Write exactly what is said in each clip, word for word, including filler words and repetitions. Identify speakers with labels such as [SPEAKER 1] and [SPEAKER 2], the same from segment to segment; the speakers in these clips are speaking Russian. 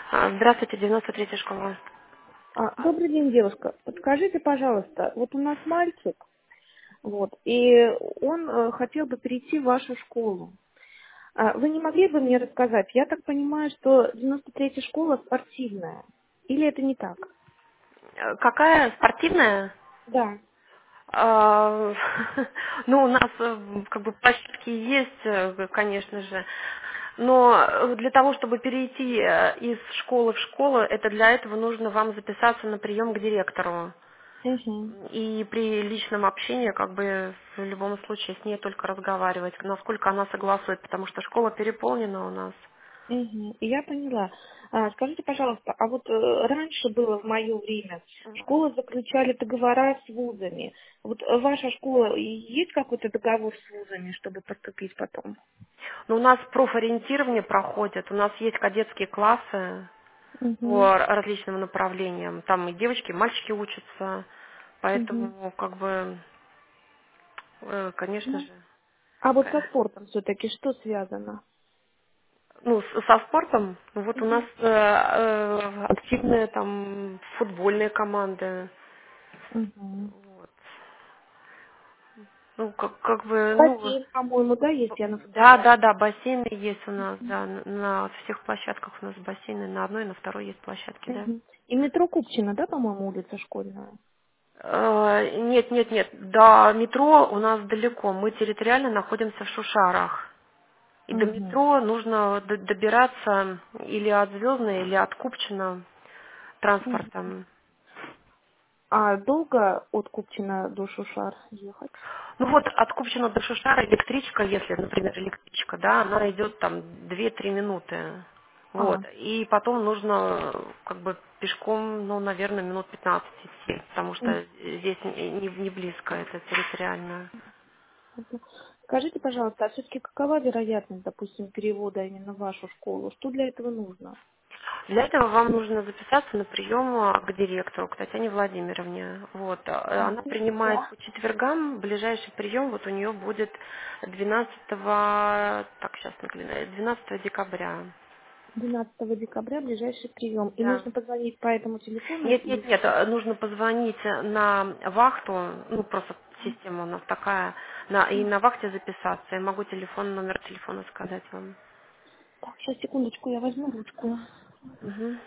[SPEAKER 1] А, Здравствуйте, девяносто третья школа.
[SPEAKER 2] А, добрый день, девушка. Подскажите, пожалуйста, вот у нас мальчик, вот, и он э, хотел бы перейти в вашу школу. А, вы не могли бы мне рассказать? Я так понимаю, что девяносто третья школа спортивная. Или это не так?
[SPEAKER 1] Э, Какая спортивная?
[SPEAKER 2] Да.
[SPEAKER 1] А, Ну, у нас э, как бы площадки есть, э, конечно же. Но э, для того, чтобы перейти э, из школы в школу, это для этого нужно вам записаться на прием к директору.
[SPEAKER 2] Угу.
[SPEAKER 1] И при личном общении, как бы в любом случае с ней только разговаривать, насколько она согласует, потому что школа переполнена у нас.
[SPEAKER 2] Угу. Я поняла. А, скажите, пожалуйста, а вот э, раньше было в мое время, школы заключали договора с вузами. Вот э, ваша школа, и есть какой-то договор с вузами, чтобы поступить потом?
[SPEAKER 1] Но у нас профориентирование проходит, у нас есть кадетские классы
[SPEAKER 2] Угу.
[SPEAKER 1] по различным направлениям. Там и девочки, и мальчики учатся,
[SPEAKER 2] Угу.
[SPEAKER 1] поэтому как бы, э, конечно
[SPEAKER 2] Ну,
[SPEAKER 1] же,
[SPEAKER 2] а вот
[SPEAKER 1] э,
[SPEAKER 2] со спортом все-таки что связано?
[SPEAKER 1] ну, с- со спортом, ну, вот у нас
[SPEAKER 2] Угу.
[SPEAKER 1] э, э, активные там футбольные команды.
[SPEAKER 2] Угу.
[SPEAKER 1] Вот. Ну, как, как бы, ну,
[SPEAKER 2] Бассейн, по-моему, да, есть,
[SPEAKER 1] б-
[SPEAKER 2] я на
[SPEAKER 1] да,
[SPEAKER 2] фотографии.
[SPEAKER 1] да, да, бассейны есть у нас, да, на, на всех площадках у нас бассейны, на одной и на второй есть площадки, да.
[SPEAKER 2] Угу. И метро Купчино, да, по-моему, улица Школьная?
[SPEAKER 1] Э, Нет, нет, нет. До метро у нас далеко. Мы территориально находимся в Шушарах. И до
[SPEAKER 2] Угу.
[SPEAKER 1] метро нужно д- добираться или от Звездной, или от Купчино
[SPEAKER 2] Угу.
[SPEAKER 1] транспортом.
[SPEAKER 2] А долго от Купчино до Шушар ехать?
[SPEAKER 1] Ну вот от Купчино до Шушара электричка, если, например, электричка, да, она идет там две-три минуты. Вот.
[SPEAKER 2] А,
[SPEAKER 1] И потом нужно э, как бы пешком, ну, наверное, минут пятнадцать идти, потому
[SPEAKER 2] м,
[SPEAKER 1] что здесь не, не не близко это территориально.
[SPEAKER 2] понятно. Скажите, пожалуйста, а все-таки какова вероятность, допустим, перевода именно в вашу школу? Что для этого нужно?
[SPEAKER 1] Для этого вам нужно записаться на прием а, к директору, к Татьяне Владимировне. Вот. а,
[SPEAKER 2] А,
[SPEAKER 1] Она принимает
[SPEAKER 2] хорошо.
[SPEAKER 1] по четвергам. Ближайший прием вот у нее будет двенадцатого, так, сейчас нагляну, двенадцатого декабря.
[SPEAKER 2] двенадцатого декабря ближайший прием. И
[SPEAKER 1] Да.
[SPEAKER 2] нужно позвонить по этому телефону
[SPEAKER 1] Нет, нет,
[SPEAKER 2] и...
[SPEAKER 1] нет, а, нужно позвонить на вахту, ну просто система у нас такая, на, и на вахте записаться. Я могу телефон, номер телефона сказать вам.
[SPEAKER 2] Так, сейчас, секундочку, я возьму ручку.
[SPEAKER 1] Угу.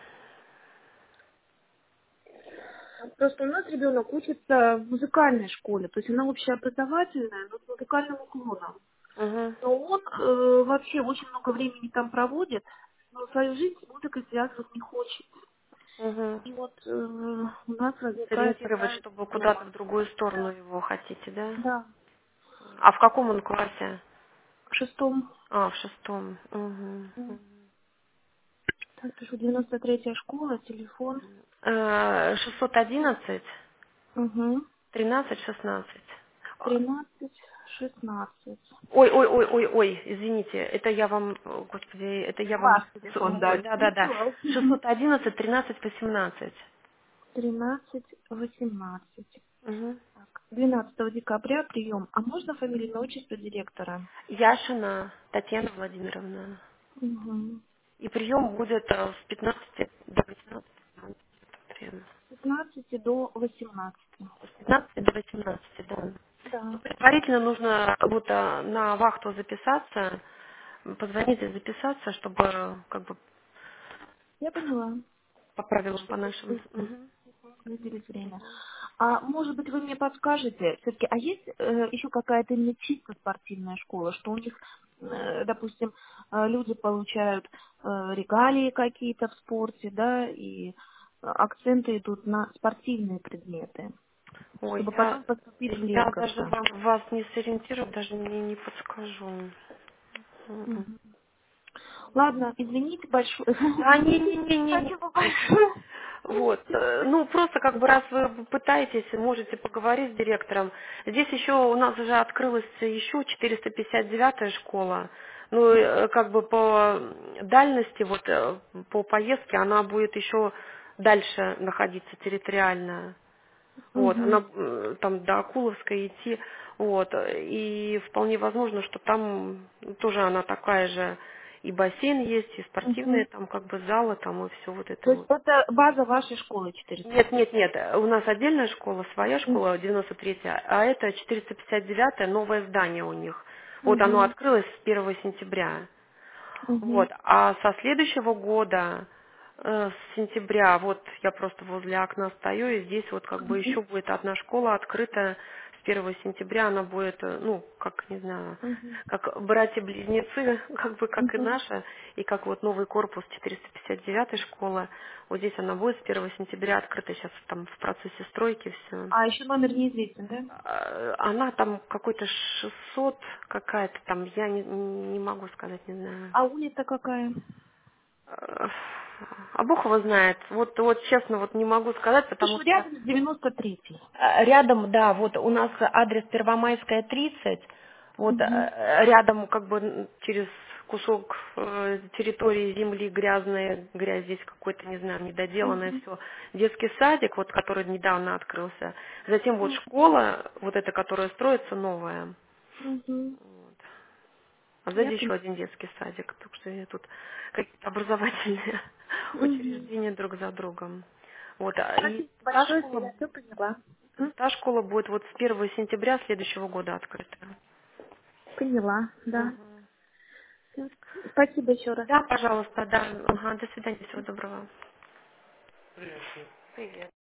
[SPEAKER 2] Просто у нас ребенок учится в музыкальной школе, то есть она общеобразовательная, но с музыкальным уклоном.
[SPEAKER 1] Угу.
[SPEAKER 2] Но он э, вообще очень много времени там проводит, но свою жизнь с музыкой связывать не хочет.
[SPEAKER 1] Угу.
[SPEAKER 2] И вот э, у нас возникает
[SPEAKER 1] Сориентировать,
[SPEAKER 2] такая
[SPEAKER 1] чтобы куда-то в
[SPEAKER 2] дилемма.
[SPEAKER 1] другую сторону его хотите, да?
[SPEAKER 2] Да,
[SPEAKER 1] А в каком он классе?
[SPEAKER 2] в шестом,
[SPEAKER 1] А, в шестом. Угу.
[SPEAKER 2] м, так пишу, девяносто третья школа, телефон,
[SPEAKER 1] Э, шестьсот одиннадцать,
[SPEAKER 2] угу,
[SPEAKER 1] тринадцать, шестнадцать.
[SPEAKER 2] тринадцать, шестнадцать.
[SPEAKER 1] Ой, ой, ой, ой, ой, извините, это я вам, о, господи, это я вам,
[SPEAKER 2] Ваш
[SPEAKER 1] с-
[SPEAKER 2] телефон, да,
[SPEAKER 1] мой, да, да, да,
[SPEAKER 2] ничего.
[SPEAKER 1] шестьсот одиннадцать, тринадцать, восемнадцать.
[SPEAKER 2] тринадцать, восемнадцать.
[SPEAKER 1] Угу.
[SPEAKER 2] Так, двенадцатого декабря прием. А можно фамилию, отчество директора?
[SPEAKER 1] Яшина Татьяна Владимировна.
[SPEAKER 2] Угу.
[SPEAKER 1] И прием будет э, с пятнадцати до восемнадцати. примерно.
[SPEAKER 2] С пятнадцати до восемнадцати.
[SPEAKER 1] С пятнадцати до восемнадцати, да.
[SPEAKER 2] Да,
[SPEAKER 1] Предварительно нужно вот а, на вахту записаться, позвонить и записаться, чтобы как бы
[SPEAKER 2] я поняла.
[SPEAKER 1] по правилам по
[SPEAKER 2] Чтобы
[SPEAKER 1] нашим.
[SPEAKER 2] выделить,
[SPEAKER 1] Мгм.
[SPEAKER 2] выделить время. А может быть, вы мне подскажете, все-таки, а есть э, еще какая-то именно чисто спортивная школа, что у них, э, допустим, э, люди получают э, регалии какие-то в спорте, да, и э, акценты идут на спортивные предметы,
[SPEAKER 1] Ой,
[SPEAKER 2] чтобы
[SPEAKER 1] я,
[SPEAKER 2] потом поступить в
[SPEAKER 1] я даже
[SPEAKER 2] Ленковку.
[SPEAKER 1] вам, вас не сориентирую, даже не, не подскажу. Мгм.
[SPEAKER 2] Мгм. Ладно, извините большое.
[SPEAKER 1] Да, не-не-не-не.
[SPEAKER 2] Спасибо большое.
[SPEAKER 1] Вот. э, Ну, просто как бы раз вы пытаетесь, можете поговорить с директором. Здесь еще у нас уже открылась еще четыреста пятьдесят девятая школа. Ну, э, как бы по дальности, вот э, по поездке она будет еще дальше находиться территориально. Вот,
[SPEAKER 2] Мгм.
[SPEAKER 1] она э, там до Акуловской идти, вот, и вполне возможно, что там тоже она такая же. и бассейн есть, и спортивные
[SPEAKER 2] Мгм.
[SPEAKER 1] там как бы залы, там и все вот это
[SPEAKER 2] То есть
[SPEAKER 1] вот.
[SPEAKER 2] это база вашей школы четыреста
[SPEAKER 1] Нет,
[SPEAKER 2] пятьдесят?
[SPEAKER 1] нет, нет, у нас отдельная школа, своя школа, девяносто третья, а это четыреста пятьдесят девятое, новое здание у них. Вот оно
[SPEAKER 2] Угу.
[SPEAKER 1] открылось с первого сентября.
[SPEAKER 2] Угу.
[SPEAKER 1] Вот. А со следующего года, э, с сентября, вот я просто возле окна стою, и здесь вот как бы еще будет одна школа открыта с первого сентября, она будет, э, ну, как, не знаю,
[SPEAKER 2] Угу.
[SPEAKER 1] как братья-близнецы, как бы как и
[SPEAKER 2] Угу.
[SPEAKER 1] наша, и как вот новый корпус четыреста пятьдесят девятой школы, вот здесь она будет с первого сентября открыта, сейчас там в процессе стройки все.
[SPEAKER 2] А еще номер неизвестен, да?
[SPEAKER 1] Она там какой-то шестьсот какая-то там, я не, не могу сказать, не знаю.
[SPEAKER 2] А улица какая?
[SPEAKER 1] Э, А Бог его знает. Вот, вот честно, вот не могу сказать,
[SPEAKER 2] Ну
[SPEAKER 1] потому
[SPEAKER 2] что,
[SPEAKER 1] что
[SPEAKER 2] рядом с девяносто третьей.
[SPEAKER 1] э, рядом, да, вот у нас адрес Первомайская, тридцать, вот
[SPEAKER 2] Угу.
[SPEAKER 1] э, рядом как бы м, через кусок э, территории земли грязная, грязь здесь какой-то, не знаю, недоделанное
[SPEAKER 2] Угу.
[SPEAKER 1] все. Детский садик, вот который недавно открылся. Затем вот школа, вот эта, которая строится, новая.
[SPEAKER 2] Угу.
[SPEAKER 1] Вот. А
[SPEAKER 2] Я
[SPEAKER 1] сзади еще
[SPEAKER 2] поняла.
[SPEAKER 1] один детский садик, так что я тут какие-то образовательные
[SPEAKER 2] Угу.
[SPEAKER 1] учреждения друг за другом. Вот, а и
[SPEAKER 2] Спасибо
[SPEAKER 1] та
[SPEAKER 2] большое,
[SPEAKER 1] школа,
[SPEAKER 2] я все поняла. М?
[SPEAKER 1] та школа будет вот с первого сентября следующего года открыта.
[SPEAKER 2] Поняла, да.
[SPEAKER 1] Мгм.
[SPEAKER 2] Всё. Спасибо еще раз.
[SPEAKER 1] Да, пожалуйста, да. Ага, до свидания, всего доброго. Привет.